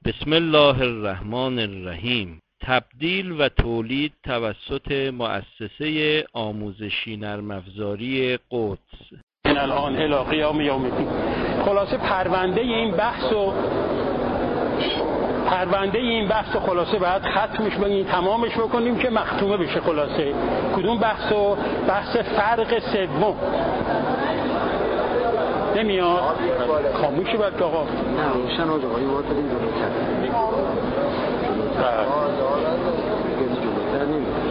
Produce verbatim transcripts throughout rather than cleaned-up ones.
بسم الله الرحمن الرحیم. تبدیل و تولید توسط مؤسسه آموزشی نرم افزاری قدس. این الان الی قیام یوم الدین. خلاصه پرونده این بحث و پرونده این بحث و خلاصه باید ختمش بگیم، تمامش بکنیم که مختومه بشه. خلاصه کدوم بحث و بحث فرق سوم نمیاد. خاموشی باید آقا نه روشن آقا آقایی باید بدیم جلوتر جلوتر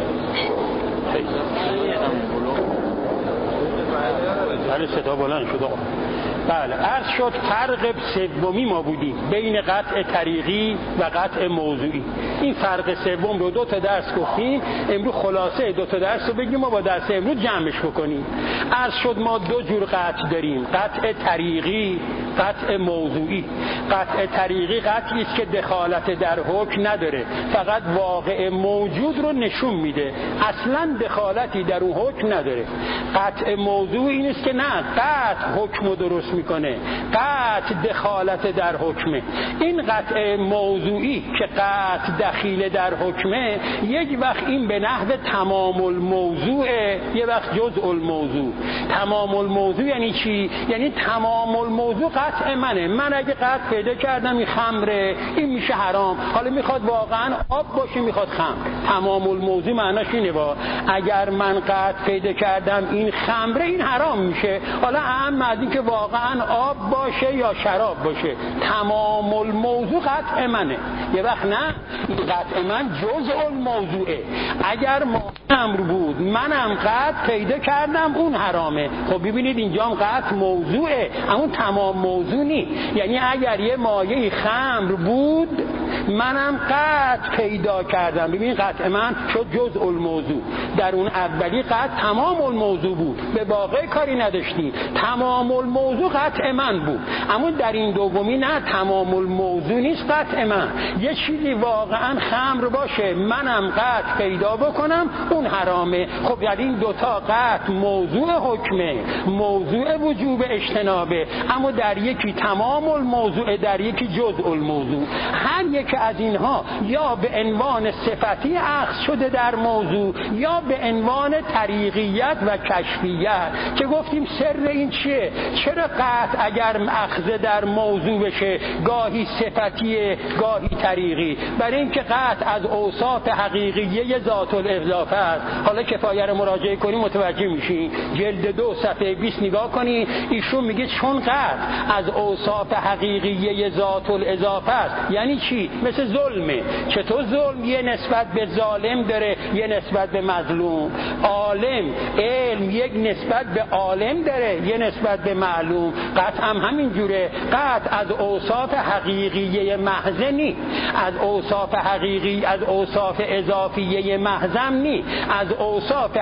نمید. بله صدا بلند شد آقا. بله عرض شد فرق سومی ما بودیم بین قطع طریقی و قطع موضوعی. این فرق سوم رو دو تا درس گفتیم، امروز خلاصه دو تا درس رو بگیم و با درس امروز جمعش بکنیم. عرض شد ما دو جور قطع داریم، قطع طریقی، قطع موضوعی. قطع طریقی قطعی است که دخالت در حکم نداره، فقط واقع موجود رو نشون میده، اصلا دخالتی در اون حکم نداره. قطع موضوعی این است که نه قطع حکم رو درست میکنه، قطع دخالت در حکمه. این قطع موضوعی که قطع دخیل در حکمه، یک وقت این به نحو تمام الموضوعه، یک وقت جزء الموضوع. تمام الموضوع یعنی چی؟ یعنی تمام الموضوع قطع منه. من اگه قطع پیدا کردم این خمره، این میشه حرام. حالا میخواد واقعا آب باشه میخواد خمر. تمام الموضوع معناش اینه با اگر من قطع پیدا کردم این خمره، این حرام میشه. حالا اهم از این که واقعا آب باشه یا شراب باشه، تمام الموضوع قطع منه. یه وقت نه، این قطع من جزء الموضوعه. اگر ما امر بود منم قطع پیدا کردم اون حرامه. خب ببینید اینجا هم قطع موضوعه، اما تمام موضوع نی. یعنی اگر یه مایه خمر بود منم قطع پیدا کردم، ببین قطع من شد جزء الموضوع. در اون اولی قطع تمام الموضوع بود، به باقی کاری نداشتیم، تمام الموضوع قطع من بود. اما در این دومی نه، تمام الموضوع نیست قطع من. یه چیزی واقعا خمر باشه منم قطع پیدا بکنم اون حرامه. خب یعنی این دوتا قطع موضوع حکمه، موضوع وجوب اجتنابه، اما در یکی تمام الموضوع، در یکی جزء الموضوع. هر یک از اینها یا به عنوان صفتی اخذ شده در موضوع یا به عنوان طریقیت و کشفیت، که گفتیم سر این چیه؟ چرا قطع اگر اخذ در موضوع بشه گاهی صفتیه گاهی طریقی؟ برای اینکه قطع از اوصاف حقیقیه ذات الاضافه است. حالا کفایه رو مراجعه کنی متوجه میشین. جلد دو صفحه بیست نگاه کنی، ایشون میگه چون قطع از اوصاف حقیقیه ذات الاضافه است. یعنی چی؟ مثل ظلمه. چطور ظلم یه نسبت به ظالم داره یه نسبت به مظلوم؟ عالم علم یک نسبت به عالم داره یه نسبت به معلوم. قطع هم همین جوره. قطع از اوصاف حقیقیه محض نی، از اوصاف حقیقی از اوصاف اضافیه محضم نی، از اوصاف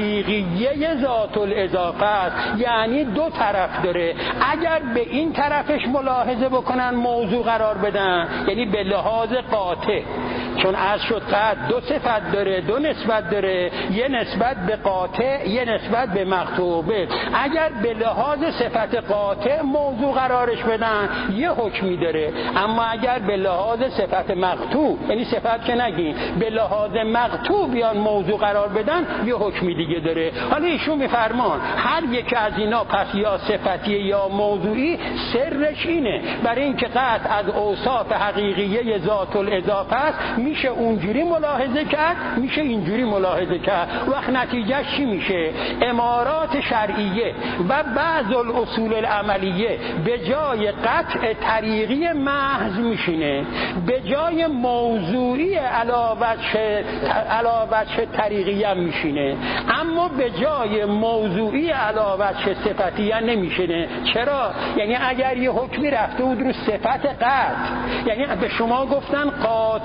حقیقیه ذات الاضافه است. یعنی دو طرف داره. اگر به این طرفش ملاحظه بکنن موضوع قرار بدن، یعنی به لحاظ قاطع، چون عرض شد قطع دو صفت داره، دو نسبت داره، یه نسبت به قاطع یه نسبت به مقطوع. اگر به لحاظ صفت قاطع موضوع قرارش بدن یه حکمی داره، اما اگر به لحاظ صفت مقطوع، یعنی صفت که نگین، به لحاظ مقطوع بیان موضوع قرار بدن یه حکمی دیگه داره. حالا ایشون میفرمان هر یک از اینا پس یا صفتی یا موضوعی، سرش اینه برای اینکه قطع از اوصاف حقیقیه ذات الاضافه است. میشه اونجوری ملاحظه کرد، میشه اینجوری ملاحظه کرد. وقت نتیجه چی میشه؟ امارات شرعیه و بعض الاصول العملیه به جای قطع طریقی محض میشینه، به جای موضوعی علاوه طریقی هم میشینه، اما به جای موضوعی علاوه صفتی هم نمیشینه. چرا؟ یعنی اگر یه حکمی رفته بود رو صفت قطع، یعنی به شما گفتن قاطع به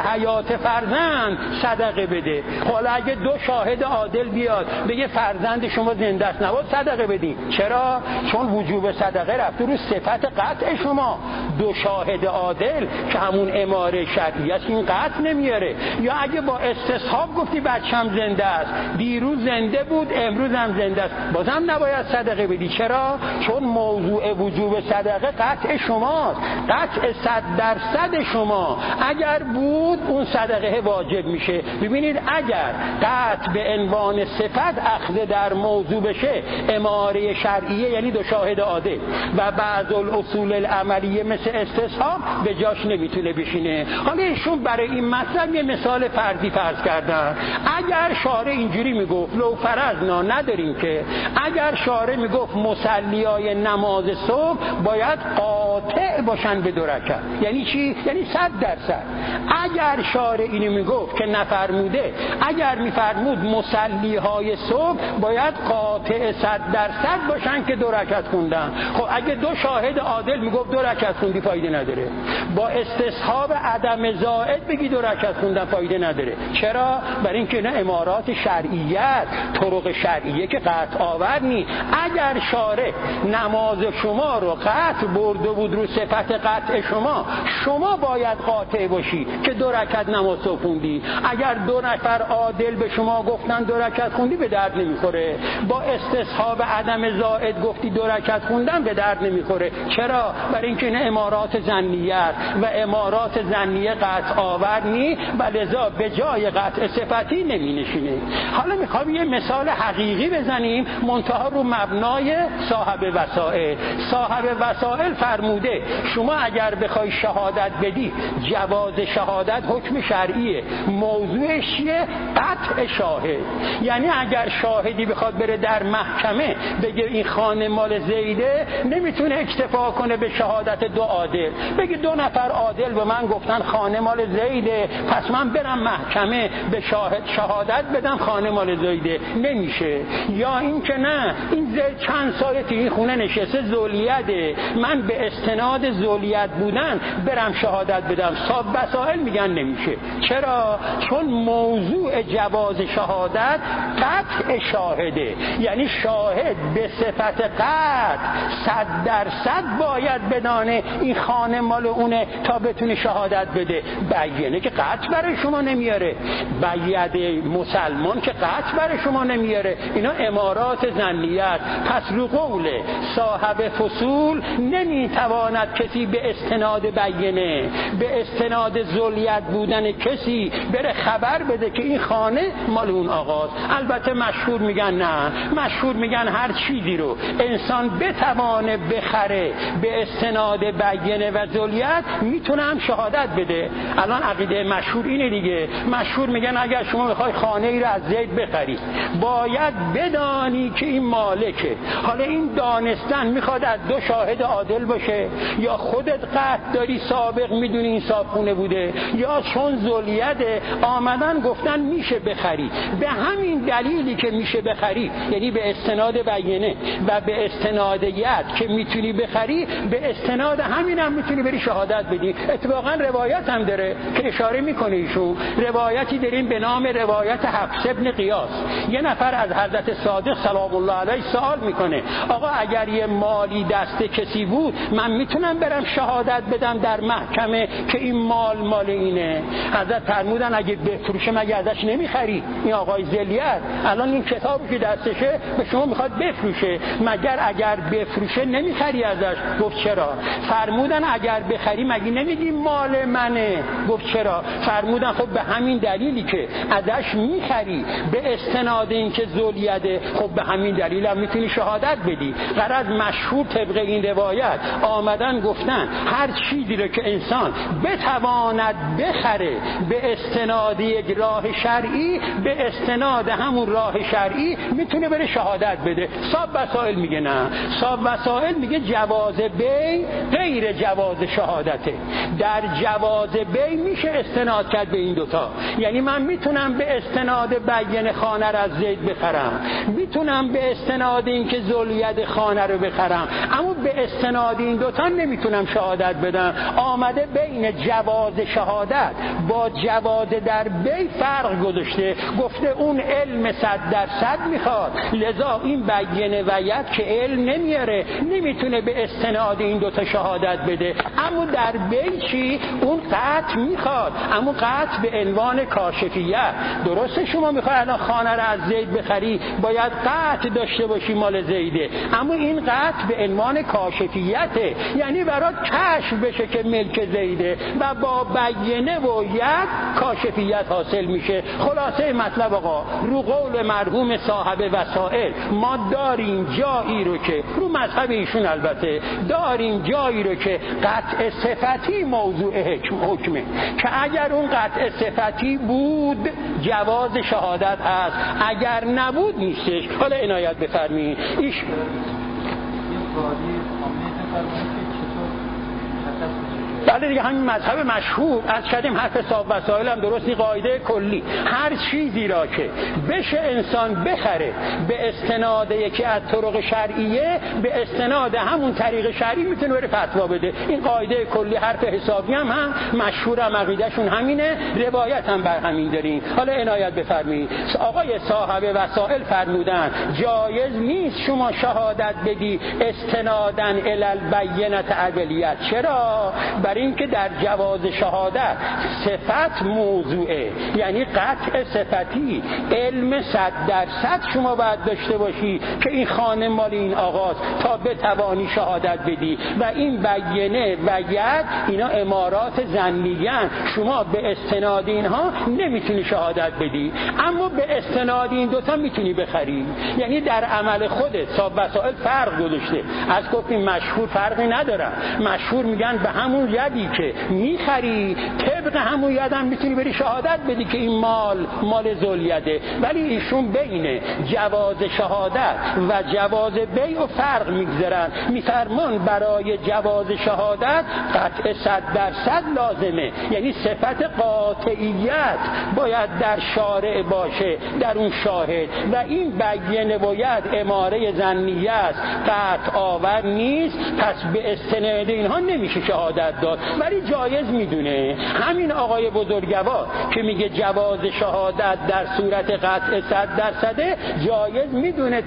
حیات فرزند صدقه بده. حالا اگه دو شاهد عادل بیاد بگه فرزند شما زنده است، نباید صدقه بدین. چرا؟ چون وجوب صدقه رفته رو صفت قطع شما. دو شاهد عادل که همون اماره شرعی است این قطع نمیاره. یا اگه با استصحاب گفتی بچم زنده است، دیروز زنده بود امروز هم زنده است، بازم نباید صدقه بدی. چرا؟ چون موضوع وجوب صدقه قطع شماست، قطع صد درصد شما. اگر بود اون صدقه واجب میشه. ببینید اگر قطع به عنوان صفت اخذ در موضوع بشه، اماره شرعیه یعنی دو شاهد عادل و بعض الاصول العملیه مثل استصحاب به جاش نمیتونه بشینه. حالا ایشون برای این مطلب یه مثال فردی فرض کردن. اگر شارع اینجوری میگفت لو فرضنا، نداریم که، اگر شارع میگفت مصلیای نماز صبح باید قاطع باشن به دو رکعت، یعنی چی؟ یعنی صد درصد. اگر شارع اینو میگفت که نفرموده، اگر میفرمود مصلیهای صبح باید قاطع صد درصد باشن که دو رکعت خوندن، خب اگه دو شاهد عادل میگفت دو رکعت خوندی فایده نداره. با استصحاب عدم زائد بگی دو رکعت خوندن فایده نداره. چرا؟ برای اینکه نه امارات شرعیت، طرق شرعیه که قطع آور نی. اگر شارع نماز شما رو قطع برده بود رو صفت قطع شما، شما باید قاطع باشی که دو رکعت نماز رو خوندی. اگر دو نفر عادل به شما گفتن دو رکعت خوندی به درد نمیخوره. با استصحاب عدم زائد گفتی دو رکعت خوندن به درد نمیخوره. چرا؟ برای اینکه نه امارات ظنیت و امارات ظنیه قطع آور نی و لذا به جای قطع صفتی نمی نشینه. حالا میخوام یه مثال حقیقی بزنیم منتها رو مبنای صاحب وسائل. صاحب وسائل فرموده شما اگر بخوای شهادت بدی، جواز شهادت حکم شرعیه، موضوعش چیه؟ قطع شاهد. یعنی اگر شاهدی بخواد بره در محکمه بگه این خانه مال زیده، نمیتونه اکتفا کنه به شهادت دو عادل، بگه دو نفر عادل به من گفتن خانه مال زیده، پس من برم محکمه به شاهد شهادت بدم خانه مال زیده. نمیشه. یا این که نه، این زید چند ساله تو این خونه نشسته، ذولیته، من به استناد ذولیت بودن برم شهادت بدم. صاحب وسائل میگن نمیشه. چرا؟ چون موضوع جواز شهادت قطع شاهده، یعنی شاهد به صفت قطع صد درصد باید بدانه این خانه مال اونه تا بتونه شهادت بده. بیانه که قطع برای شما نمیاره، باید مسلمان که قطع برای شما نمیاره. اینا امارات ظنیت. پس رو قول صاحب فصول نمیتواند کسی به استناد بیانه، به استناد ذولیت بودن کسی بره خبر بده که این خانه مال اون آقاست. البته مشهور میگن نه، مشهور میگن هر چیزی رو انسان بتوانه بخره به استناد بیانه و ذولیت میتونه هم شهادت بده. الان عقیده مشهور اینه دیگه. مشهور میگن اگر شما بخوای خانه ای رو از زید بخری باید بدانی که این مالکه. حالا این دانستن میخواد از دو شاهد عادل باشه، یا خودت قطع داری سابق میدونی این صاحبخونه بوده، یا چون ذولیت آمدن گفتن میشه بخری. به همین دلیلی که میشه بخری، یعنی به استناد بیانه و به استنادیت که میتونی بخری، به استناد همین هم میتونی بری شهادت بدی. اتفاقا روایت هم داره که اشاره میکنه ایشون. روایتی داریم به نام روایت حفص ابن قیاس. یه نفر از حضرت صادق سلام الله علیه سوال میکنه آقا اگر یه مالی دست کسی بود من میتونم برم شهادت بدم در محکمه که این مال مال اینه؟ حضرت فرمودن اگه بفروشه مگه ازش نمیخری؟ این آقای ذلیت الان این کتابی که دستشه به شما میخواد بفروشه، مگر اگر بفروشه نمیخری ازش؟ گفت چرا؟ فرمودن اگر بخری مگه نمیگی مال منه؟ گفت چرا؟ فرمودن خب به همین دلیلی که ازش میخری به استناد این که ذولیته، خب به همین دلیل هم میتونی شهادت بدی. غرض مشهور طبق این روایت آمدن گفتن هر چیزی رو که انسان بتواند بخره به استناد یک راه شرعی، به استناد همون راه شرعی میتونه بره شهادت بده. صاحب وسائل میگه نه، صاحب وسائل میگه جواز بی غیر جواز شهادته. در جواز بی میشه استناد کرد به این دوتا، یعنی من میتونم به استناد بیان خانه رو از زید بخرم، میتونم به استناد این که ذولیت خانه رو بخرم، اما به استناد این دو دوتا نمیتونم شهادت بدم. آمده بین جواز شهادت با جواز در بی فرق گذاشته، گفته اون علم صد درصد میخواد، لذا این بیانه وید که علم نمیاره، نمیتونه به استناد این دوتا شهادت بده. اما در بی چی؟ اون قطع میخواد، اما قطع به عنوان کاشفیت. درسته شما میخوای الان خانه رو از زید بخری، باید قطع داشته باشی مال زیده، اما این قطع به عنوان کاشفیته، یعنی برات کشف بشه که ملک زیده و با بیانه و ید کاشفیت حاصل میشه. خلاصه مطلب آقا، رو قول مرحوم صاحب وسائل ما داریم جایی رو که رو مذهب ایشون البته داریم جایی رو که قطع صفتی موضوع حکمه، که اگر اون قطع صفتی بود جواز شهادت هست، اگر نبود نیستش. حالا عنایت بفرمایید. ایش بله دیگه همین مذهب مشهور از کردیم، حرف صاحب وسائل هم درستی، قاعده کلی هر چیزی را که بشه انسان بخره به استناد یکی از طرق شرعیه، به استناد همون طریق شرعی میتونه بره فتوا بده. این قاعده کلی حرف حسابی هم هم مشهور هم عقیدهشون همینه، روایت هم بر همین دارین. حالا عنایت بفرمایید. آقای صاحب وسائل فرمودن جایز نیست شما شهادت بدی استنادن الی البینه اولیت. چرا؟ برای اینکه در جواز شهادت صفت موضوعه، یعنی قطع صفتی، علم صد درصد شما باید داشته باشی که این خانه مال این آقاست تا بتوانی شهادت بدی. و این بیانه و ید اینا امارات ظنیان، شما به استناد اینها نمیتونی شهادت بدی، اما به استناد این دوتا میتونی بخری. یعنی در عمل خودت صاحب وسائل فرق گذاشته، از گفتیم مشهور فرقی ندارن، مشهور میگن به همون یدی که میخری طبق همون یدم میتونی بری شهادت بدی که این مال مال ذوالیده. ولی ایشون بین جواز شهادت و جواز بیع و فرق میگذارن، میفرمان برای جواز شهادت قطع صد درصد لازمه، یعنی صفت قاطعیت باید در شارع باشه، در اون شاهد، و این بیانه باید اماره ظنیه است، قطع آور نیست، پس به استناد اینها نمیشه شهادت داد، ولی جایز میدونه. همین آقای بزرگوار که میگه جواز شهادت در صورت قطع صد درصده، جایز میدونه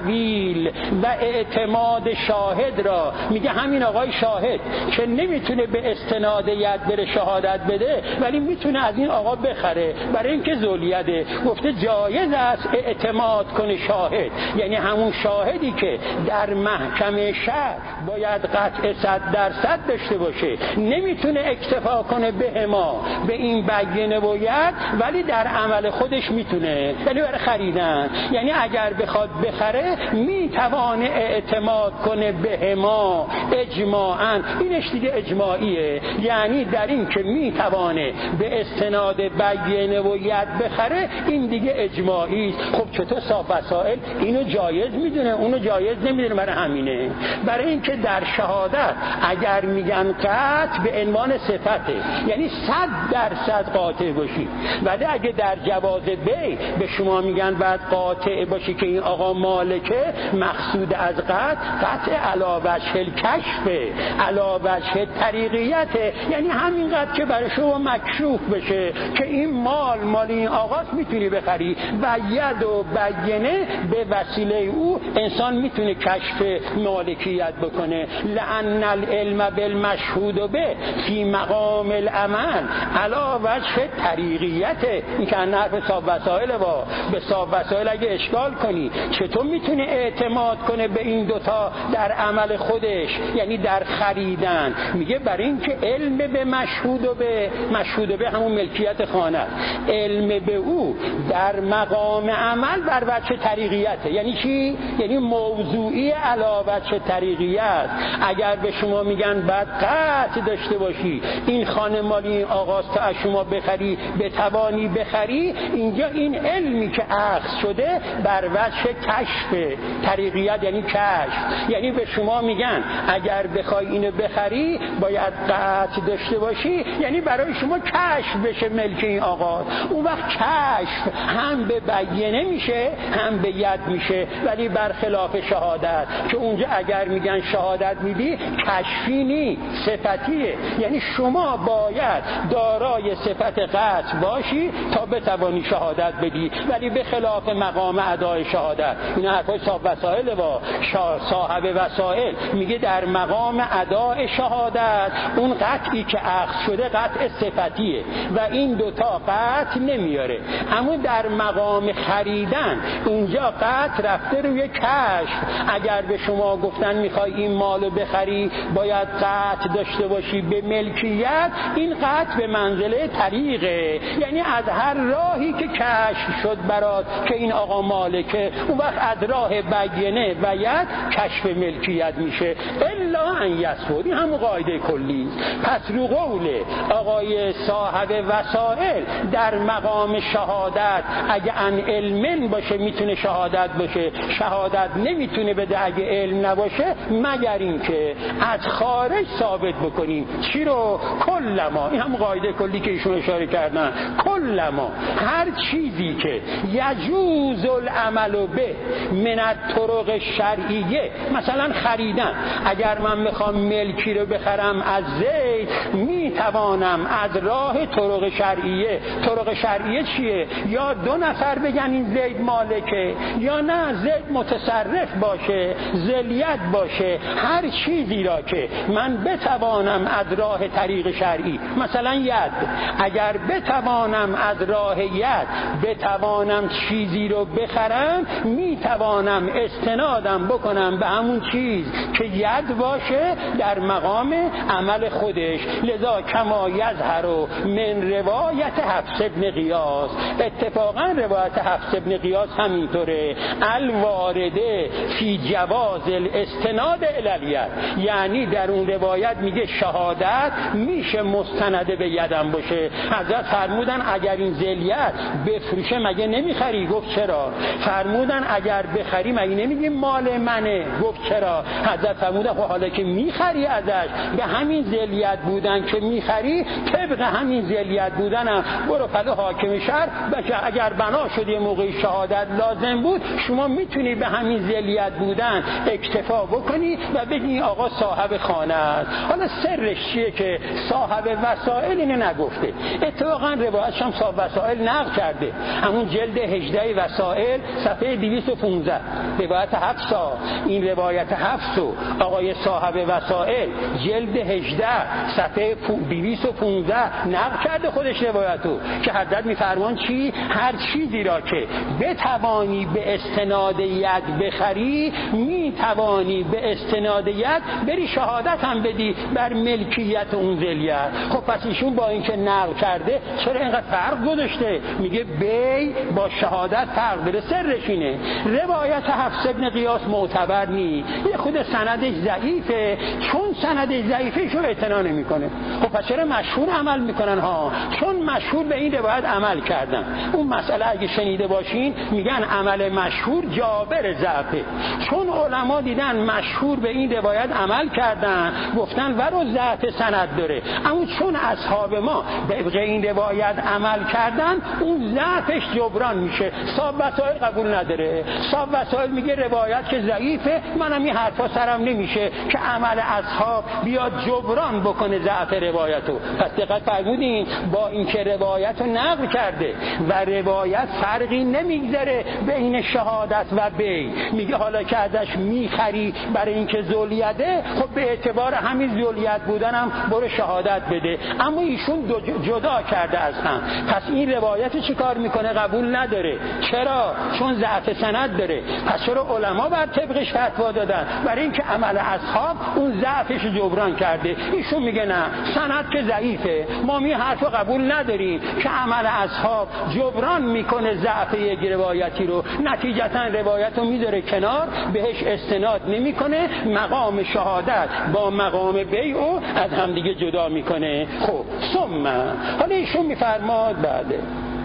تعویل و اعتماد شاهد را. میگه همین آقای شاهد که نمیتونه به استناد ید بره شهادت بده، ولی میتونه از این آقا بخره برای اینکه ذولیده. گفته جایز است اعتماد کنه شاهد، یعنی همون شاهدی که در محکمه شرع باید قطع صد درصد داشته باشه، نمیتونه اکتفا کنه به ما به این بیانه و ید، ولی در عمل خودش میتونه، یعنی برای خریدن، یعنی اگر بخواد بخره میتوانه اعتماد کنه به ما اجماعاً. اینش دیگه اجماعیه، یعنی در این که میتوانه به استناد بیانه و ید بخره، این دیگه اجماعی است. خب چطور صاحب وسائل اینو جایز میدونه اونو جایز نمیدونه؟ برای همینه، برای اینکه در شهادت اگر میگن قطع به عنوان صفته، یعنی صد درصد قاطع باشی، ولی اگه در جواز بی به شما میگن باید قاطع باشی که این آقا مالکه، مقصود از قطع قطع علی وجه الکشف، علی وجه طریقیت، یعنی همین قطع که برای شما مکشوف بشه که این مال مال این آقاست، میتونی بخری. و ید و بیانه به وسیله او انسان میتونه کشف مالکیت بکنه. لأن العلم بالمشهود به فی مقام العمل علا وجه طریقیت. این که حرف صاحب وسائل با به صاحب وسائل اگه اشکال کنی چطور میتونه اعتماد کنه به این دوتا در عمل خودش، یعنی در خریدن؟ میگه برای اینکه علم به مشهود و به مشهود به همون ملکیت خانه، علم به او در مقام عمل بر وجه طریقیته. یعنی چی؟ یعنی موضوعی علا وجه طریقیت. اگر به شما میگن بعد قطع قطع داشته باشی، این خانه مالی این آقاست تا از شما بخری بتوانی بخری، اینجا این علمی که اخذ شده بر وجه کشف. طریقیت یعنی کشف، یعنی به شما میگن اگر بخوای اینو بخری باید قطع داشته باشی، یعنی برای شما کشف بشه ملک این آقا. اون وقت کشف هم به بیانه میشه هم به ید میشه، ولی برخلاف شهادت که اونجا اگر میگن شهادت میدی کشفی نی، صفتیه، یعنی شما باید دارای صفت قطع باشی تا بتوانی شهادت بدی، ولی به خلاف مقام ادای شهادت. این حرفای صاحب وسائل با صاحب وسائل میگه در مقام ادای شهادت اون قطعی که اخذ شده قطع صفتیه و این دوتا قطع نمیاره، اما در مقام خریدن اینجا قطع رفته روی کشف. اگر به شما گفتن میخوای این مالو بخری باید قطع داشته باشی به ملکیت، این قطع به منزله طریقه، یعنی از هر راهی که کشف شد برات که این آقا مالکه، اون وقت از راه بیانه و ید کشف ملکیت میشه. الا ان یثبت، این هم قاعده کلی. پس رو قول آقای صاحب وسائل در مقام شهادت اگه ان علم باشه میتونه شهادت باشه، شهادت نمیتونه بده اگه علم نباشه، مگر این که از خارج ثابت بکنیم. چی رو؟ کلما، این هم قاعده کلی که ایشون اشاره کردن، کلما هر چیزی که یجوز العمل به من الطرق شرعیه، مثلا خریدن، اگر من میخوام ملکی رو بخرم از زید میتوانم از راه طرق شرعیه. طرق شرعیه چیه؟ یا دو نفر بگن این زید مالکه، یا نه زید متصرف باشه، ذلیت باشه، هر چیزی را که من بتوانم از راه طریق شرعی، مثلا ید، اگر بتوانم از راه ید بتوانم چیزی رو بخرم، میتوانم استنادم بکنم به همون چیز که ید باشه در مقام عمل خودش. لذا کما یظهر من روایت حفص ابن قیاس، اتفاقا روایت حفص ابن قیاس همینطوره، الوارده فی جواز الاستناد الالیت، یعنی در اون روایت میگه شهادت میشه مستنده به یدم باشه. حضرت فرمودن اگر این ذلیت بفروشه مگه نمیخری؟ گفت چرا؟ فرمودن اگر بخری مگه نمیگی مال منه؟ گفت چرا؟ حضرت فرمودن خب حالا که میخری ازش به همین ذلیت بودن که میخری، طبق همین ذلیت بودنم برو پلو حاکم شهر بچه، اگر بنا شد یه موقع شهادت لازم بود، شما میتونی به همین ذلیت بودن اکتفا بکنی و بگی آقا صاحب خانه است. حالا سرش چیه که صاحب وسائل اینو نگفته؟ اتفاقا روایتش هم صاحب وسائل نقل کرده، همون جلد هجده وسائل صفحه دویست و پانزده، روایت حفصا. این روایت حفصو آقای صاحب وسائل جلد هجده صفحه دویست و پانزده نقل کرده خودش روایتو، که حضرت میفرمان چی؟ هر چیزی را که بتوانی به استناد ید بخری، میتوانی به استناد ید بری شهادت هم بدی بر ملکیت اون ذلیت. خب پس ایشون با اینکه نقل کرده چرا اینقدر فرق گذاشته؟ میگه بی با شهادت فرق داره. سرش اینه روایت حفص ابن قیاس معتبر نی، یه خود سندش ضعیفه، چون سندش ضعیفه شو اعتنا نمیکنه. خب پس چرا مشهور عمل میکنن؟ ها چون مشهور به این روایت عمل کردن. اون مسئله اگه شنیده باشین میگن عمل مشهور جابر ضعفه، چون علما دیدن مشهور به این روایت عمل کردن گفتن ورا ضعف سند داره، اما چون اصحاب ما به این روایت عمل کردن اون ضعفش جبران میشه. صاحب وسائل قبول نداره، صاحب وسائل میگه روایت که ضعیفه، منم این حرفا سرم نمیشه که عمل اصحاب بیاد جبران بکنه ضعف روایتو. پس دقت فرمودین با اینکه روایتو نقل کرده و روایت فرقی نمیگذاره بین شهادت و بی، میگه حالا که ازش میخری برای اینکه ذلیته، خب به اعتبار همین ذلیت بودنم برو شهادت بده، اما ایشون جدا کرده از هم. پس این روایت چی کار میکنه؟ قبول نداره. چرا؟ چون ضعف سند داره. پس چرا علما بر طبقش فتوا دادن؟ برای اینکه عمل اصحاب اون ضعفش جبران کرده. ایشون میگه نه، سند که ضعیفه، ما می حرف قبول نداریم که عمل اصحاب جبران میکنه ضعف یک روایتی رو، نتیجتا روایت رو میذاره کنار، بهش استناد نمیکنه، مقام شهادت با مقام بیع رو از همدیگه جدا میکنه. خب ثم حالا ایشون میفرماد بعده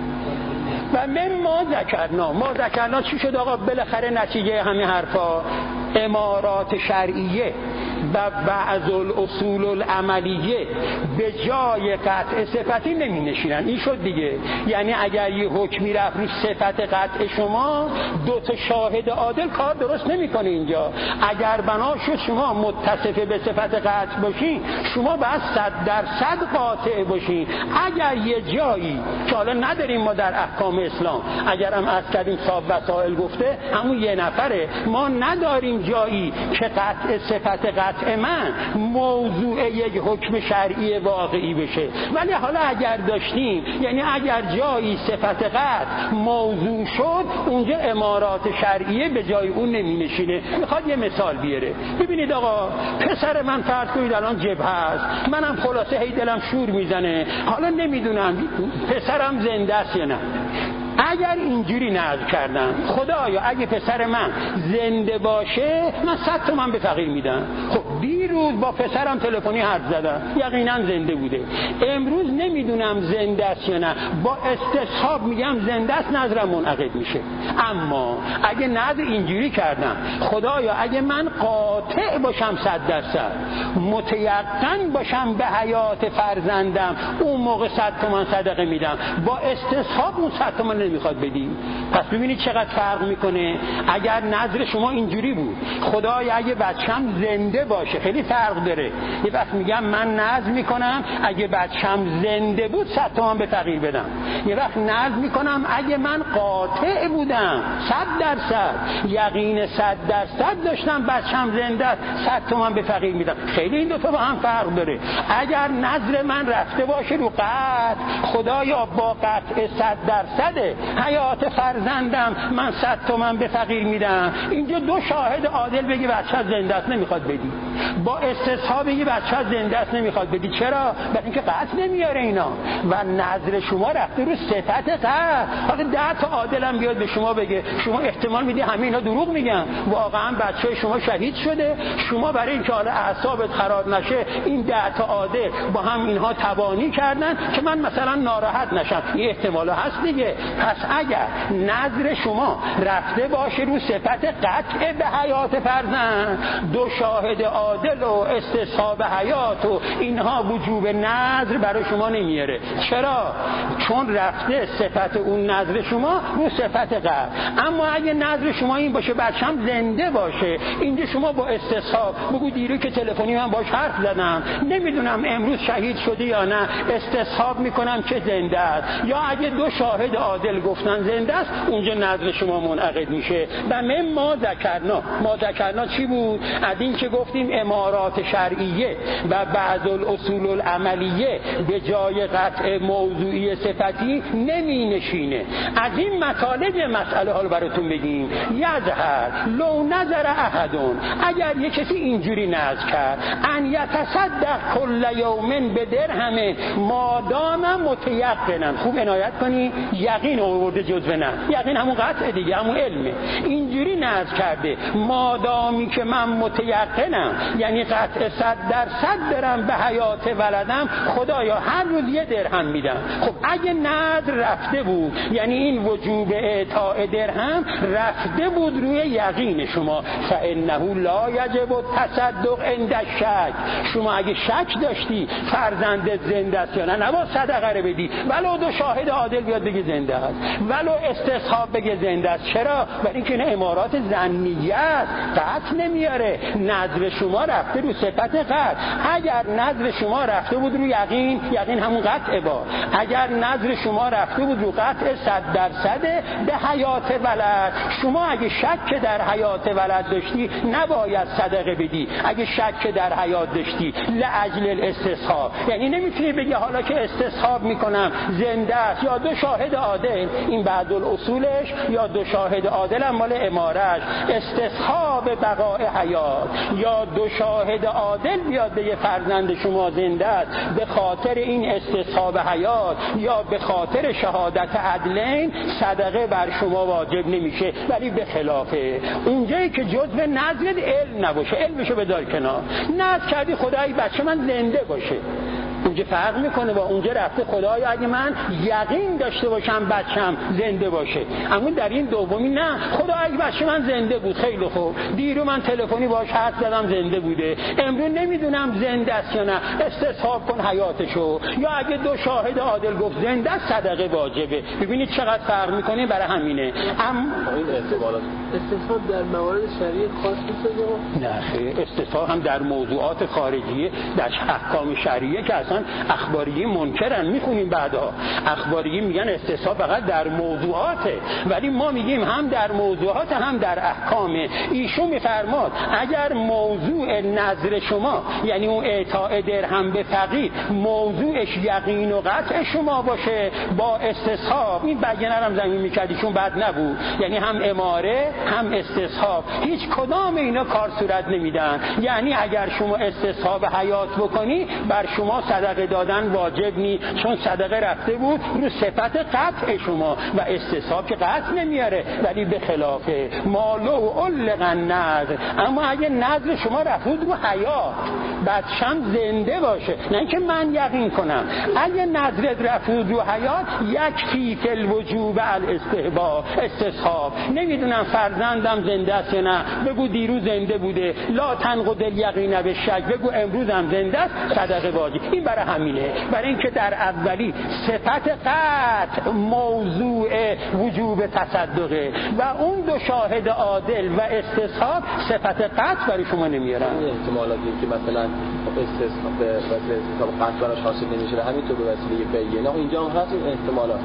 و من ما ذکرنا ما ذکرنا چی شد آقا؟ بالاخره نتیجه همین حرفا امارات شرعیه و بعض الاصول العملیه به جای قطع صفتی نمی نشینن. این شد دیگه. یعنی اگر یه حکمی رفت رو صفت قطع شما، دو تا شاهد عادل کار درست نمیکنه اینجا. اگر بنا شد شما متصف به صفت قطع باشین، شما باید صد درصد قاطع باشین. اگر یه جایی که حالا نداریم ما در احکام اسلام، اگر هم از کردیم صاحب وسائل گفته همون یه نفره، ما نداریم جایی که قطع صفت قطع من موضوع یک حکم شرعی واقعی بشه. ولی حالا اگر داشتیم، یعنی اگر جایی صفت قطع موضوع شد، اونجا امارات شرعیه به جای اون نمی نشینه. میخواد یه مثال بیاره. ببینید آقا، پسر من فرض کنید الان جبهه است، منم خلاصه هی دلم شور میزنه، حالا نمیدونم پسرم زنده است یا نه. اگر اینجوری نظر کردم خدایا اگه پسر من زنده باشه من صد تومن به فقیر میدم. خب دیروز با پسرم تلفنی حرف زدم، یقینا زنده بوده. امروز نمیدونم زنده است یا نه، با استصحاب میگم زنده است، نظرم منعقد میشه. اما اگه نظر اینجوری کردم خدایا اگه من قاطع باشم صد درصد، متیقن باشم به حیات فرزندم، اون موقع صد تومن صدقه میدم. با استصحاب اون صد تومن نمیخواد بدیم. پس ببینید چقدر فرق میکنه. اگر نظر شما اینجوری بود خدای اگه بچم زنده باشه، خیلی فرق داره. یه وقت میگم من نظر میکنم اگه بچم زنده بود صد تومن به فقیر بدم. یه وقت نظر میکنم اگه من قاطع بودم صد درصد، یقین صد درصد داشتم بچم زنده است، صد تومن به فقیر میدم. خیلی این دو تا با هم فرق داره. اگر نظر من رفته باشه رو قطع، خدایا با قطع صد درصد حیات فرزندم من صد تومن به فقیر میدم، اینجا دو شاهد عادل بگی بچه زنده است نمیخواد بدی، با استصحاب بگی بچه زنده است نمیخواد بدی. چرا؟ برای اینکه قطع نمیاره اینا و نظر شما رفته رو صفت قطع. حالا ده تا عادل هم بیاد به شما بگه، شما احتمال میدی همه اینا دروغ میگن، واقعا بچه شما شهید شده، شما برای اینکه حالا اعصابت خراب نشه این ده تا عادل با هم اینها تبانی کردن که من مثلا ناراحت نشم. این احتمال هست دیگه. پس اگر نظر شما رفته باشه رو صفت قطع به حیات فرزند، دو شاهد عادل و استصحاب حیات و اینها وجوب نظر برای شما نمیاره. چرا؟ چون رفته صفت اون نظر شما رو صفت قطع. اما اگه نظر شما این باشه بچم زنده باشه، اینجا شما با استصحاب بگو دیروز که تلفنی من باش حرف زدم، نمیدونم امروز شهید شده یا نه، استصحاب میکنم که زنده است. یا اگه دو شاهد عادل گفتن زنده است، اونجا نظر شما منعقد میشه. و من ما ذکرنا ما ذکرنا چی بود؟ از این که گفتیم امارات شرعیه و بعض الاصول العملیه به جای قطع موضوعی صفتی نمی نشینه. از این مطالب مسئله ها رو براتون بگیم. یظهر لو نظر احدون، اگر یک کسی اینجوری نظر کرد ان یتصدق کل یوم به درهم مادام متیقنا، خوب عنایت کنی، یقین آورده جزو نه، یقین همون قطع دیگه، همون علمه. اینجوری نظر کرده مادامی که من متیقنم، یعنی قطع صد درصد دارم به حیات ولدم، خدایا هر روز یه درهم میدم. خب اگه نظر رفته بود، یعنی این وجوب اعطاء درهم رفته بود روی یقین شما، فانه لا یجب التصدق عند الشک. شما اگه شک داشتی فرزند زنده است یا نه، نباید صدقه رو بدی، ولو دو شاهد عادل بیاد بگه زنده است، ولو استصحاب بگه زنده است. چرا؟ برای اینکه این امارات ظنیه است، قطع نمیاره. نظر شما رفته رو صفت قطع. اگر نظر شما رفته بود رو یقین، یقین همون قطع با. اگر نظر شما رفته بود رو قطع صد درصد به حیات ولد، شما اگه شک در حیات ولد داشتی نباید صدقه بدی. اگه شک در حیات داشتی لاجل الاستصحاب، یعنی نمیتونی بگی حالا که استصحاب میکنم زنده است، یا دو شاهد عادل، این بعد الاصولش، یا دو شاهد عادل هم مال امارش، استصحاب بقاء حیات، یا دو دو شاهد عادل بیاد به فرزند شما زنده است به خاطر این استصحاب حیات یا به خاطر شهادت عدلین، صدقه بر شما واجب نمیشه. ولی به خلافه اونجایی که جزء نذر علم نباشه، علمشو بذار کنار، نذر کردی خدای بچه من زنده باشه، اونجا فرق میکنه با اونجا رفته خدایا اگه من یقین داشته باشم بچم زنده باشه. اما در این دومی نه، خدا اگه بچه من زنده بود خیلی خوب، دیرو من تلفنی باهاش حرف زدم زنده بوده، امروز نمیدونم زنده است یا نه، استصحاب کن حیاتشو. یا اگه دو شاهد عادل گفت زنده است صدقه واجبه. ببینید چقدر فرق میکنه. برای همینه ام این استقبالات استصحاب در موارد شرعی خاص نیست؟ نه خیر، استصحاب هم در موضوعات خارجیه، در احکام شرعیه که اصلا اخباری منکرن. میخونیم بعدا اخباری میگن استصحاب فقط در موضوعاته، ولی ما میگیم هم در موضوعات هم در احکامه. ایشون میفرماد اگر موضوع نظر شما یعنی اون اعطاء درهم به فقیر موضوعش یقین و قطع شما باشه با استصحاب، این بیانه هم زمین میکردیشون بد نبود، یعنی هم اماره هم استصحاب، هیچ کدام اینا کار صورت نمیدن. یعنی اگر شما استصحاب حیات بکنی بر شما صدقه دادن واجب نی، چون صدقه رفته بود رو صفت قطع شما و استصحاب که قطع نمیاره. ولی به خلافه مالو علق النذر، اما اگه نذر شما رفته رو حیات بچم زنده باشه، نه اینکه من یقین کنم، اگه نذر رفته رو حیات یک فی الوجوب الاستحباب استصحاب، نمیدونم فرزندم زنده است یا نه، بگو دیروز زنده بوده، لا تنقض الیقین بالشک، بگو امروز هم زنده است صدقه واجب. این برای همینه، برای اینکه در اولی صفت قطع موضوع وجوب تصدقه و اون دو شاهد عادل و استصحاب صفت قطع برای شما نمیارن. احتمالاتی که مثلا استصحاب به واسه استصحاب قطع براش حاصل نمیشه، همینطور به وسیله بینه اینجا هم هست این احتمالات.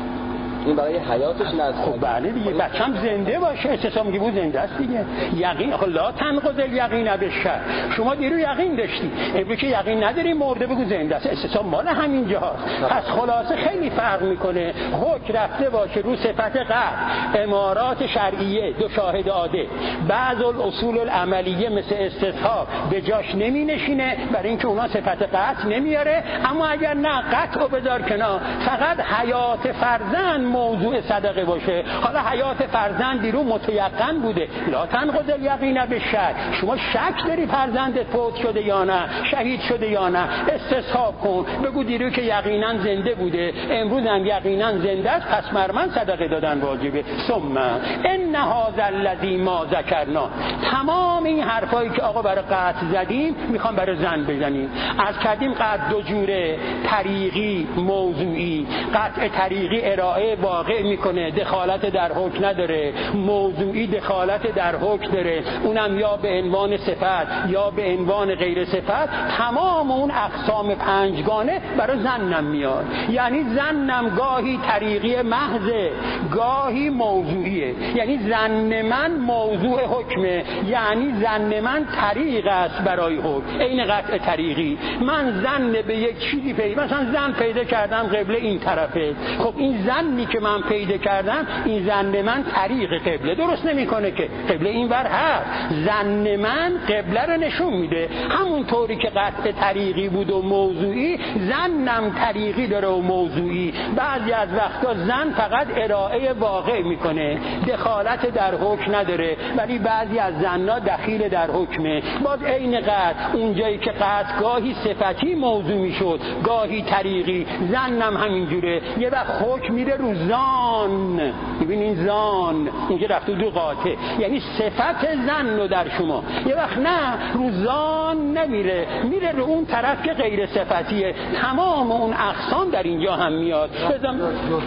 این برای حیاتش نه. خب بله دیگه، بچه‌م زنده باشه، استصحاب میگه بود زنده است دیگه. یقین لا تنقض الیقین بالشک، شما دیرو یقین داشتی، امروز که یقین نداری مرده بگو زنده است، استصحاب مال همین جاست. پس خلاصه خیلی فرق میکنه. حکم رفته باشه رو صفت قطع، امارات شرعیه، دو شاهد عادل، بعض الاصول العملیه مثل استصحاب به جاش نمی نشینه برای اینکه اونا صفت قطع نمیاره. اما اگر نه قطعو بذار کنار، فقط حیات فرزند موضوع صدقه باشه. حالا حیات فرزند دیرو متیقن بوده، لا تنقض الیقین بالشک، شما شک داری فرزندت فوت شده یا نه، شهید شده یا نه، استصحاب کن، بگو دیرو که یقینا زنده بوده، امروز هم یقینا زنده است، پس بر من صدقه دادن واجبه. ثم ان هذا الذی ما ذکرنا، تمام این حرفایی که آقا برای قطع زدیم میخوام برای زن بزنیم. از کردیم قطع دو جوره، طریقی موضوعی. قطع طریقی ارائه واقع میکنه، دخالت در حکم نداره، موضوعی دخالت در حکم داره، اونم یا به عنوان صفت یا به عنوان غیر صفت. تمام اون اقسام پنجگانه برای زنم میاد. یعنی زنم گاهی طریقی محضه، گاهی موضوعیه. یعنی زن من موضوع حکمه، یعنی زن من طریق است برای حکم، این قطع طریقی. من زن به یک چیزی پیدا، مثلا زن پیدا کردم قبله این طرفه، خب این زنی که من پیدا کردم این زن من طریق قبله درست نمیکنه که قبله این ور هست، زن من قبله رو نشون میده. همون طوری که قطع طریقی بود و موضوعی، زنم طریقی داره و موضوعی. بعضی از وقتا زن فقط ارائه واقع میکنه، دخالت در حکم نداره، ولی بعضی از زنها دخیل در حکمه. باز عین قطع، اونجایی که قطع گاهی صفتی موضوع میشد گاهی طریقی، زنم همینجوره. یه وقت حکم میره رو زان، ببینین زان اینجا رفته دو قاطع، یعنی صفت زن رو در شما. یه وقت نه رو زان نمیره، میره رو اون طرف که غیر صفتیه. تمام اون اقسام در اینجا هم میاد. بزن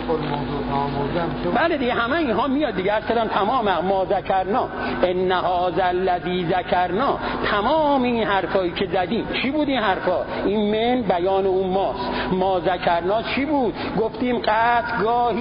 بله دیگه همه اینها میاد دیگه. اصلا تمام ما ذکرنا ان هذا الذی ذکرنا، تمام این حرفایی که زدیم چی بود؟ این حرفا این من بیان اون ماست. ما ذکرنا چی بود؟ گفتیم قطع گاهی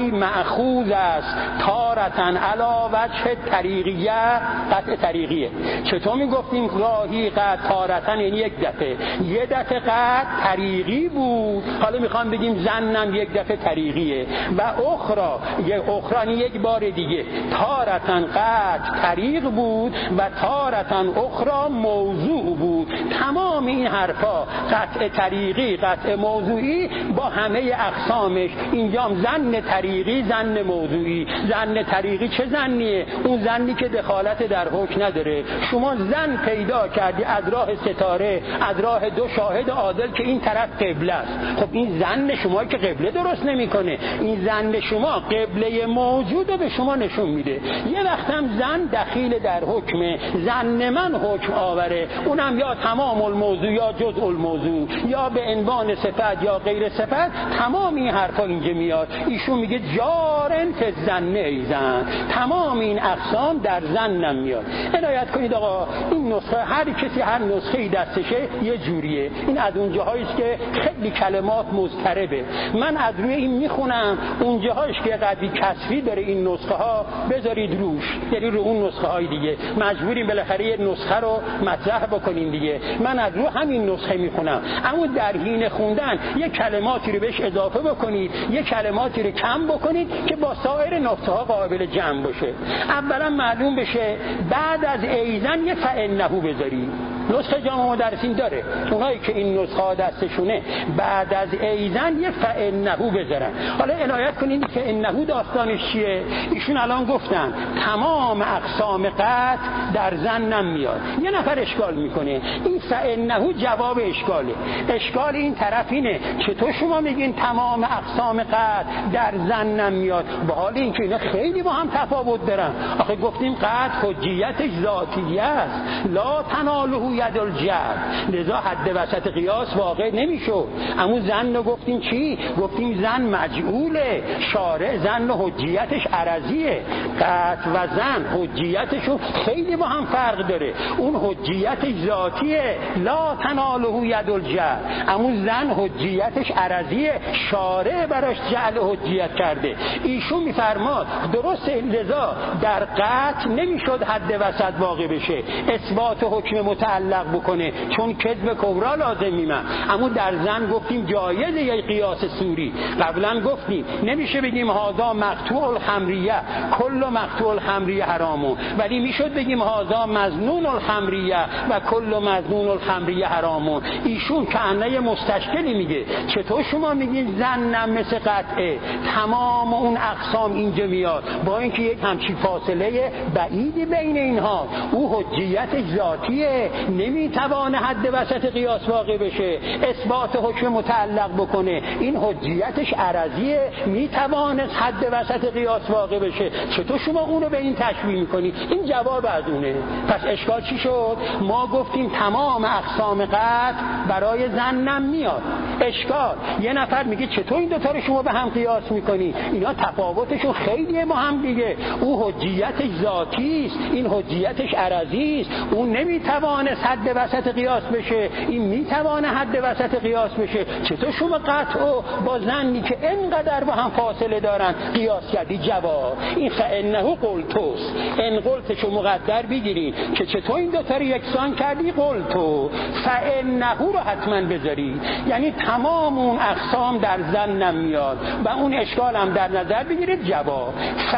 گاهی مأخوذ است تارتن علا وجه طریقیه، قطع طریقیه. چطور میگفتیم گاهی قطع تارتن یعنی یک دفعه، یه دفعه قطع طریقی بود، حالا میخوام بگیم زنم یک دفعه طریقیه. و اخرا، یک اخرانی یک بار دیگه، تارتن قطع طریق بود و تارتن اخرا موضوع بود. تمام این حرفا قطع طریقی، قطع موضوعی با همه اقسامش. اینجام زن طریقی، زن موضوعی. زن طریقی چه زنیه؟ اون زنی که دخالت در حکم نداره. شما زن پیدا کردی از راه ستاره، از راه دو شاهد عادل که این طرف قبله است. خب این زن شما که قبله درست نمیکنه، این زن شما قبله موجود رو به شما نشون میده. یه وقت هم زن دخیل در حکم، زن من حکم آوره، اونم یا تمام الموضوع یا جزء الموضوع، یا به عنوان صفت یا غیر صفت. تمام این حرفا اینجا میاد. ایشون میگه جارن فی الظن ایزن، تمام این اقسام در زنم میاد. عنایت کنید آقا، این نسخه هر کسی هر نسخه‌ای دستشه یه جوریه. این از اون جاهاییست که خیلی کلمات مضطربه. من از روی این میخونم، اون جاهایش که قدری کسری داره این نسخه ها بذارید روش، یعنی رو اون نسخه های دیگه مجبوریم بالاخره یه نسخه رو مطرح بکنیم دیگه. من از رو همین نسخه میخونم، اما در حین خوندن یه کلماتی رو بهش اضافه بکنید، یه کلماتی رو کم بکنید که با سایر نسخه ها قابل جمع باشه. اولا معلوم بشه، بعد از ایزن یه فانه بذارید. نسخه جامع مدرسین داره، اونایی که این نسخه ها دستشونه بعد از ایزن یه فانه بذارن. حالا عنایت کنید که انه داستانش چیه. ایشون الان گفتن تمام اقسام قطع در زنم میاد. یه نفر اشکال میکنه، این فانه جواب اشکاله. اشکال این طرف اینه، چطور شما میگین تمام اقسام قطع در زنم میاد، با حال اینکه اینا خیلی با هم تفاوت دارن. آخه گفتیم قطع حجیتش ذاتیه است، لا تناله ید الجبر، لذا حد وسط قیاس واقع نمیشد. اما زن رو گفتیم چی؟ گفتیم زن مجعوله، شارع زن و حجیتش عرضیه. قطع و زن حجیتشون خیلی با هم فرق داره. اون حجیتش ذاتیه، لا تناله ید الجبر، اما زن حجیتش عرضیه، شارع براش جعل حجیت کرده. ایشون میفرماد درست، لذا در قطع نمیشد حد وسط واقع بشه، اثبات حکم متعلق بکنه، چون کذب کبرا لازم میمن. اما در زن گفتیم جایز یه قیاس سوری. قبلا گفتیم نمیشه بگیم هذا مقطوع الخمریه، کل مقطوع الخمریه حرامون، ولی میشد بگیم هذا مظنون الخمریه و کل مظنون الخمریه حرامون. ایشون کأنه مستشکلی میگه، چطور شما میگین زنم مثل قطعه، تمام اون اقسام اینجا میاد، با اینکه یک همچین فاصله بعیدی بین اینها. او حجیت ذاتیه، نمیتوانه حد وسط قیاس واقع بشه، اثبات حکم متعلق بکنه. این حجیتش عرضیه، میتوانه حد وسط قیاس واقع بشه. چطور شما اونو به این تشبیه میکنی؟ این جواب از اونه. پس اشکال چی شد؟ ما گفتیم تمام اقسام قطع برای زنم میاد. اشکال یه نفر میگه چطور این دوتا رو شما به هم قیاس میکنی؟ اینا تفاوتشون خیلیه با هم دیگه. او حجیتش ذاتی است، این حجیتش عرضی است. اون نمیتوانه حد وسط قیاس بشه، این میتوانه حد وسط قیاس بشه. چطور شما قطع و با زنی که اینقدر با هم فاصله دارن قیاس کردی؟ جواب این فانه قلتوس، ان قلتشو مقدر بگیرید که چطور این دوتا رو یکسان کردی؟ قلتو فانه رو حتما بذاری، یعنی تمام اون اقسام در زنم میاد و اون اشکال هم در نظر بگیرید. جواب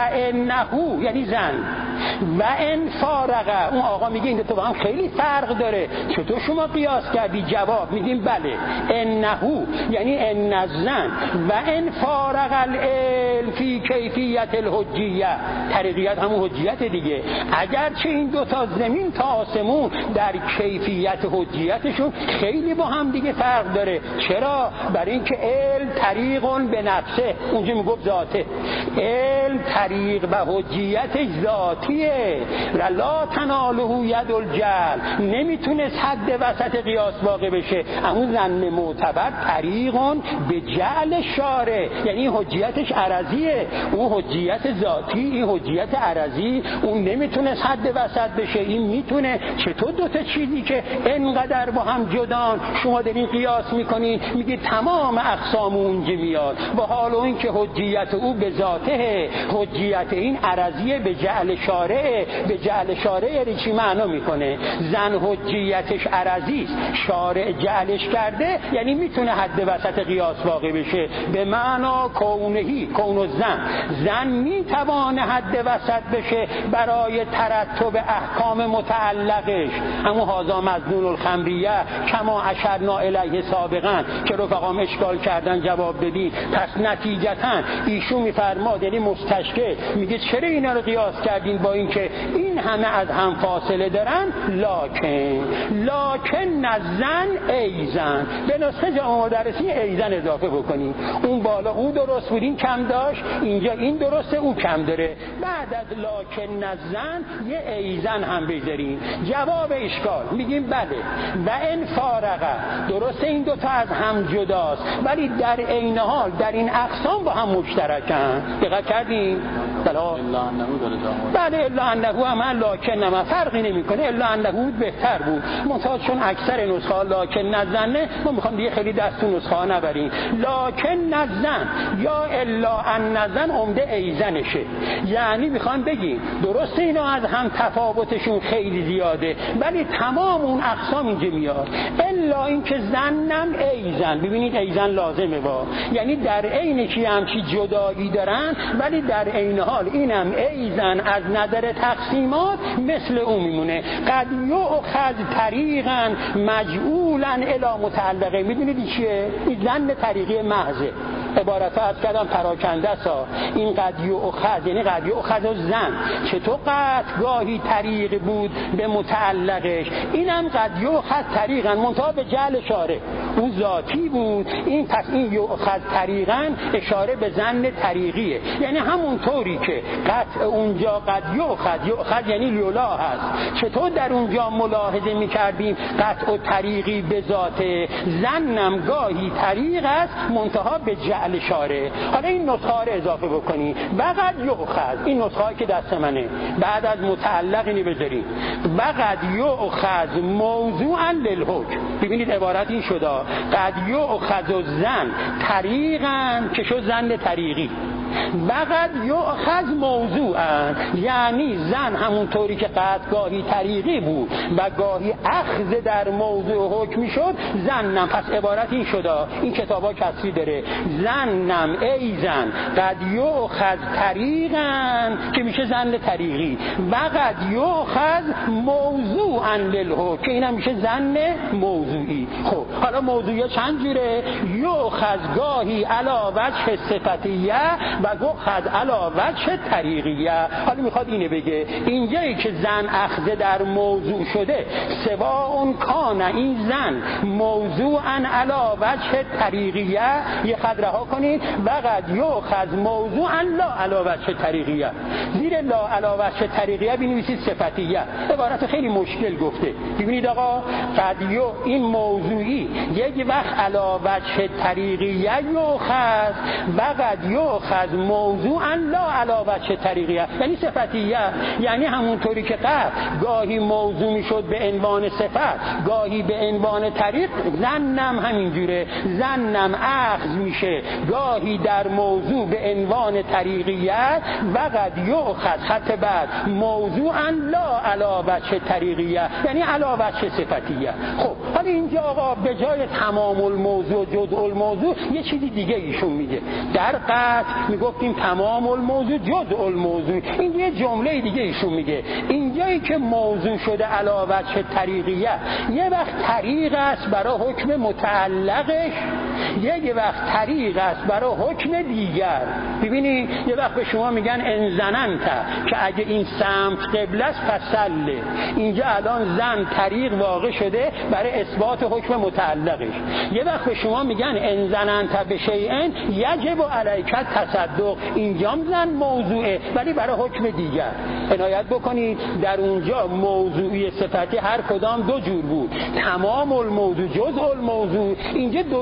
فانه یعنی زن، و ان فارقه، اون آقا میگه این دوتا با هم خیلی فرق داره، چطور شما قیاس کردی؟ جواب میگیم بله، انه یعنی ان الزن و ان فارق العلم فی کیفیت الحجیه، طریقیت همون حجیت دیگه. اگرچه این دوتا زمین تا آسمون در کیفیت حجیتشون خیلی با هم دیگه فرق داره. چرا؟ برای اینکه علم طریقون به نفسه، اونجا میگفت ذاته، علم طریق و حجیتش ذاتیه، لا تناله ید الجل، نمیتونه حد وسط قیاس واقع بشه. اما زن معتبر طریقون به جعل شارع، یعنی حجیتش عرضیه، اون حجیت ذاتی، این حجیت عرضی، اون نمیتونه حد وسط بشه، این میتونه. چطور دوتا چیزی که انقدر با هم جدان شما دارین قیاس میکنین؟ میگه تمام اقسام اونجا میاد و حال این که حجیت او به ذاته، حجیت این عرضیه به جعل شارع، به جعل شارع چی معنا میکنه؟ زن حجیتش عرضی است، شارع جعلش کرده، یعنی میتونه حد وسط قیاس واقع بشه به معنا کونهی، کون الزن. زن میتوانه حد وسط بشه برای ترتب احکام متعلقش. همون هازا مظنون الخمریه کما اشرنا الیه سابقا که رفقام اشکال کردن جواب بدین. پس نتیجتا ایشون میفرماد، یعنی مستشکل میگه چرا اینا رو قیاس کردین با اینکه این همه از هم فاصله دارن؟ لاکن لاکن زن ای زن، به نسخه جامع مدرسی ای زن اضافه بکنین. اون بالا او درست بود، این کم داشت، اینجا این درسته او کم داره. بعد از لاکن زن یه ای زن هم بذارین. جواب اشکال میگیم بله و ان فارقه، درسته این دوتا از هم جداست ولی در عین حال در این اقسام با هم مشترکن. دقت کردین؟ بله الا انه هم لاکن هم فرقی نمیکنه، الا انه بود بهتر بود. منتها چون اکثر نسخه ها لاکن نزنه ما میخوام دیگه خیلی دست اون نسخه ها نبریم. لاکن نزن یا الا ان نزن عمده ایزنشه، یعنی میخوام بگیم درسته اینا از هم تفاوتشون خیلی زیاده ولی تمام اون اقسام اینجا میاد. الا اینکه زنم ایزن، ببینید ایزن لازمه با، یعنی در عین که همچی جدایی دارن ولی در عین حال اینم ایزن از نظر تقسیمات مثل اون میمونه. قد یؤخذ طریقا مجعولا الی متعلقه. میدونید چیه؟ این زن طریقی محضه. عبارت ها از کردم پراکنده سا. این قد یؤخذ یعنی قد یؤخذ زن، چطور قد گاهی طریق بود به متعلقش، اینم قد یؤخذ طریقا منتها به جعل شارع. اون ذاتی بود، این پس این یؤخذ طریقا اشاره به زن طریقیه، یعنی همون طوری که قطع اونجا قد یؤخذ یؤخذ یعنی لیولا هست، چطور در اونجا ملاحظه میکردیم قطع و طریقی به ذاته، زنم گاهی طریق است منتها به جعل شارع. حالا این نسخه رو اضافه بکنی وقد یؤخذ، این نسخه که دست منه بعد از متعلق اینی بذاریم وقد یؤخذ موضوعا للحکم. ببینید عبارت این شده قد یؤخذ زن طریقا که شد زن طریقی، وقد یؤخذ موضوعا یعنی زن همونطوری که قد گاهی طریقی بود و گاهی اخذ در موضوع حکمی شد زنم. پس عبارت این شده، این کتابا کسری داره، زنم ای زن قد یؤخذ طریقا که میشه زن طریقی، وقد یؤخذ موضوعا للحکم که اینم میشه زن موضوعی. خب حالا موضوعی چند جوره؟ یؤخذ گاهی علی وجه صفتیه و گوخذ علا وجه طریقیه. حالا میخواد اینه بگه اینجایی که زن اخذ در موضوع شده سوا اون کان این زن موضوعا علا وجه طریقیه، یه خط رها کنید وقد یؤخذ موضوعا لا علا وجه طریقیه. زیر لا علا وجه طریقیه بنویسید صفتیه. عبارت خیلی مشکل گفته. ببینید آقا قد یو این موضوعی یک وقت علا وجه طریقیه یؤخذ وقد یؤخذ موضوعا لا علا وجه طریقیه، یعنی صفتیه، یعنی همونطوری که قد گاهی موضوع میشد به عنوان صفت گاهی به عنوان طریق، زنم همینجوره، زنم اخذ میشه گاهی در موضوع به عنوان طریقیت وقد یؤخذ خط بعد موضوعا لا علا وجه طریقیه یعنی علا وجه صفتیه. خب حالا اینجا آقا به جای تمام الموضوع جزء الموضوع یه چیزی دیگه ایشون میگه. در قطع میگفتیم تمام الموضوع جزء الموضوع، این یه جمله دیگه ایشون میگه اینجایی که موضوع شده علا وجه طریقیه یه وقت طریق است برای حکم متعلقش، یه وقت طریق است برای حکم دیگر. ببینید یه وقت به شما میگن انزننت که اگه این سمت قبله است فصله، اینجا الان زن طریق واقع شده برای اثبات حکم متعلقش. یه وقت به شما میگن انزننت به شیئن یجب علیک تصدق، اینجا زن موضوعه ولی برای حکم دیگر. عنایت بکنید در اونجا موضوعی صفتی هر کدام دو جور بود، تمام الموضوع جزء الموضوع، اینجا دو جورش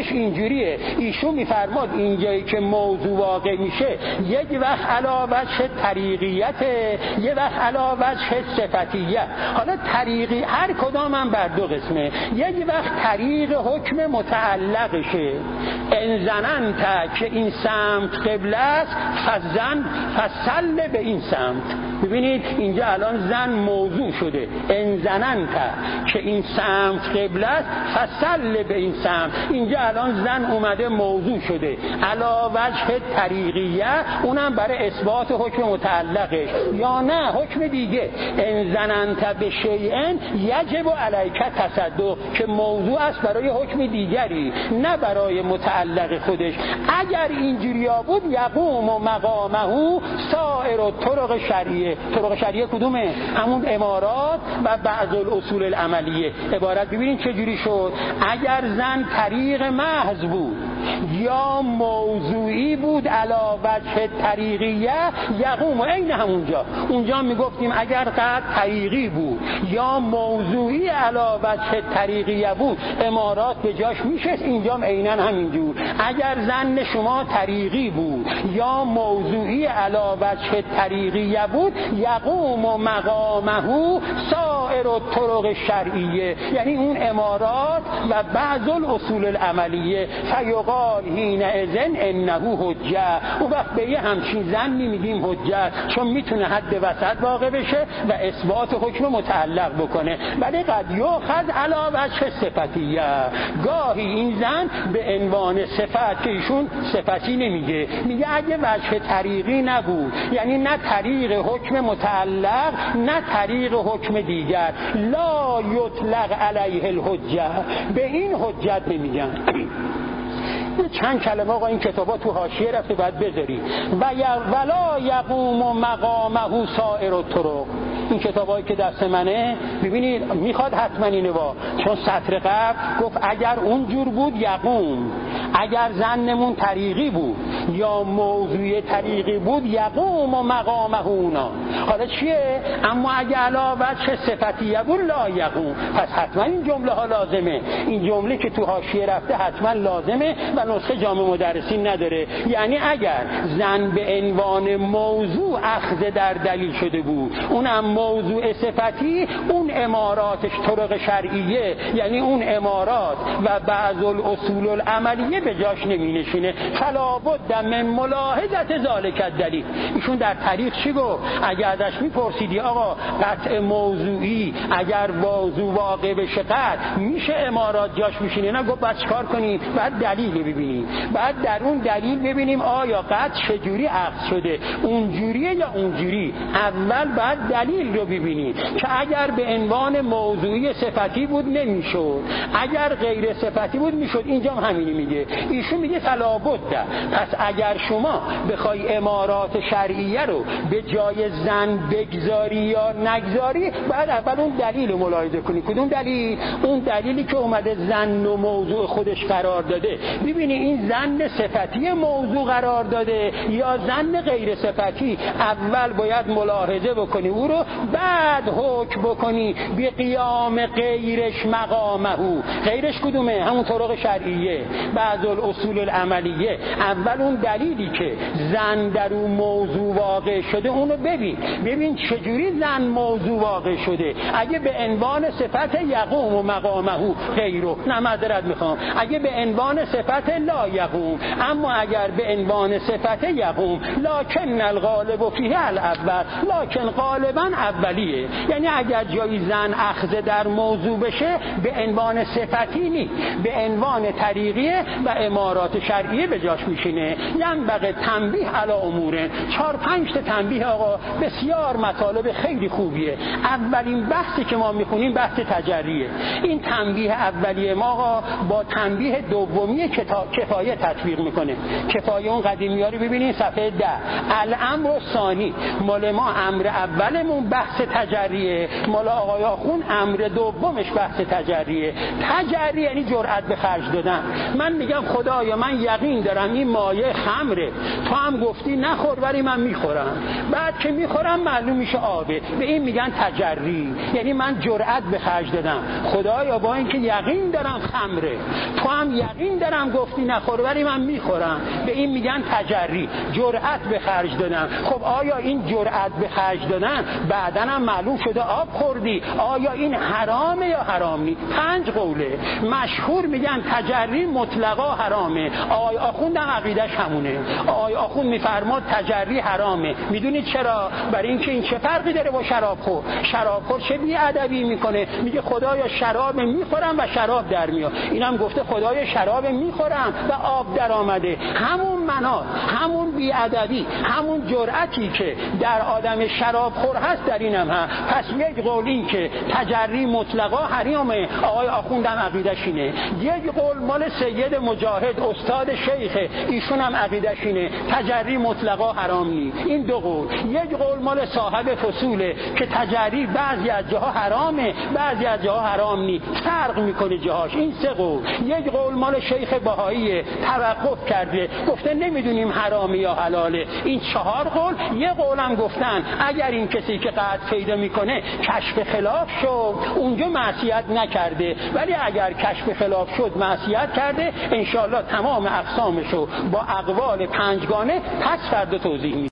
خودش اینجوریه. ایشون میفرماد اینجایی که موضوع واقع میشه یک وقت علاوه وجه طریقیته، یک وقت علاوه وجه صفتیه. حالا طریقی هر کدام هم بر دو قسمه. یک وقت طریق حکم متعلقشه، ان زننت که این سمت قبله است فزن فصل به این سمت. ببینید اینجا الان زن موضوع شده، ان زننت که این سمت قبله است فصل به این سمت. اینجا الان زن اومده موضوع شده علاوه وجه طریقیه، اونم برای اثبات حکم متعلقش. یا نه حکم دیگه، ان زننت به شیئن یجب علیک تصدق، که موضوع است برای حکم دیگری نه برای متعلق خودش. اگر اینجوریا بود یقوم و مقامه سایر و طرق شرعیه. طرق شرعیه کدومه؟ همون امارات و بعض الاصول العملیه. عبارت ببینید چه جوری شد. اگر زن طریق محض بود یا موضوعی بود علاوه وجه طریقیه یقوم، عین همونجا اونجا میگفتیم اگر قد طریقی بود یا موضوعی علاوه وجه طریقیه بود امارات به جاش میشه. اینجا عیناً همینجور. اگر زن شما طریقی بود یا موضوعی علاوه وجه طریقیه بود یقوم و مقامه سایر و طرق شرعیه، یعنی اون امارات و بعض الاصول العملیه. فیقال حین اذن انه حجه. اون وقت به یه همچین زنی میگیم حجت، چون میتونه حد وسط واقع بشه و اثبات حکم متعلق بکنه. ولی قد یؤخذ علی وجه صفتیه، گاهی این زن به عنوان صفت که ایشون صفتی نمیگه، میگه اگه وجه طریقی نبود، یعنی نه طریق حکم متعلق نه طریق حکم دیگر، لا یطلق علیه الحجه، به این حجت نمیگن. چند کلمه آقا این کتابا تو حاشیه رفته باید بذاری. و ولا یقوم مقامه سائر الطرق. این کتابایی که دست منه ببینید میخواد حتما اینو با، چون سطر قبل گفت اگر اون جور بود یقوم، اگر زنمون طریقی بود یا موضوع طریقی بود یقوم و مقامه اونا. حالا چیه؟ اما اگر علاوه وجه صفتیه بود لا یقوم، پس حتما این جمله ها لازمه. این جمله که تو حاشیه رفته حتما لازمه و نسخه جامع مدرسین نداره. یعنی اگر زن به عنوان موضوع اخذ در دلیل شده بود، اونم موضوع صفتی، اون اماراتش طرق شرعیه، یعنی اون امارات و بعض الاصول العملیه به جاش نمی نشینه. فلا بد من ملاحظه ذالک الدلیل. ایشون در تاریخ چی گفت؟ اگر ازش میپرسیدی آقا قطع موضوعی اگر موضوع واقع بشه قطع میشه امارات جاش میشینه؟ نه. گفت بعد چیکار کنیم؟ بعد دلیل ببینیم، بعد در اون دلیل ببینیم آیا قطع چجوری اخذ شده، اونجوریه یا اونجوری. اول بعد دلیل رو ببینیم که اگر به عنوان موضوعی صفتی بود نمیشد، اگر غیر صفتی بود میشد. اینجا هم همینی میگه. ایشون میگه فلا بد. پس اگر شما بخوای امارات شرعیه رو به جای زن بگذاری یا نگذاری، بعد اول اون دلیل رو ملاحظه کنی. کدوم دلیل؟ اون دلیلی که اومده زن و موضوع خودش قرار داده. ببینی این زن صفتی موضوع قرار داده یا زن غیر صفتی. اول باید ملاحظه بکنی او رو، بعد حکم بکنی به قیام غیرش مقامه. غیرش کدومه؟ همون طرق شرعیه، بعض الاصول العملیه. اول اون دلیلی که زن در اون موضوع واقع شده اونو ببین، ببین چجوری زن موضوع واقع شده. اگه به عنوان صفت یقوم و مقامه غیره، نه معذرت میخوام، اگه به عنوان صفت لا یقوم، اما اگر به عنوان صفت یقوم لکن الغالب فیه الاول، لکن غالبا اولیه. یعنی اگر جای زن اخذ در موضوع بشه به عنوان صفتی نی، به عنوان طریقیه و امارات شرعیه به جاش میشینه. ینبغی تنبیه علی امور. چهار پنج تا تنبیه آقا، بسیار مطالب خیلی خوبیه. اولین بحثی که ما میخونیم بحث تجریه. این تنبیه اولیه ما آقا با تنبیه دومی کفایه تطبیق میکنه. کفایه اون قدیمی‌ها رو ببینید صفحه ده. الامر ثانی، مال ما امر اولمون بحث تجریه، مال آقای آخون امر دومش بحث تجریه. تجریه یعنی جرأت به خرج دادن. من میگم میگم خدایا من یقین دارم این مایه خمره، تو هم گفتی نخور ولی من میخورم. بعد که میخورم معلوم میشه آبه. به این میگن تجری، یعنی من جرأت به خرج دادم. خدایا با اینکه یقین دارم خمره، تو هم یقین دارم گفتی نخور ولی من میخورم. به این میگن تجری، جرأت به خرج دادن. خب آیا این جرأت به خرج دادن بعداً هم معلوم شده آب خوردی، آیا این حرامه یا حرام نیست؟ پنج قوله مشهور میگن تجری مطلقا حرامه. آقای آخوند هم عقیدش همونه. آقای آخوند میفرماد تجری حرامه. میدونید چرا؟ برای اینکه این چه فرقی داره با شرابخور؟ شرابخور چه بی‌ادبی میکنه، میگه خدایا شراب میخورم و شراب در میاد. اینم گفته خدایا شراب میخورم و آب در آمده. همون منات، همون بی‌ادبی، همون جرأتی که در آدم شرابخور هست در اینم هست. پس یک قول این که تجری مطلقا حرامه، آقای آخوندم عقیدش اینه. یک قول مال سید مجاهد استاد شیخ، ایشون هم عقیدش اینه تجری مطلقا حرام نیست. این دو قول. یک قول مال صاحب فصوله که تجری بعضی از جاها حرامه بعضی از جاها حرام نیست، فرق میکنه جاهاش. این سه قول. یک قول مال شیخ بهایی توقف کرده گفته نمیدونیم حرامه یا حلاله. این چهار قول. یک قولم گفتن اگر این کسی که قطع پیدا میکنه کشف خلاف شد اونجا معصیت نکرده، ولی اگر کشف خلاف شد معصیت کرده، انشاءالله تمام اقسامشو با اقوال پنجگانه پس فردا توضیح میدم.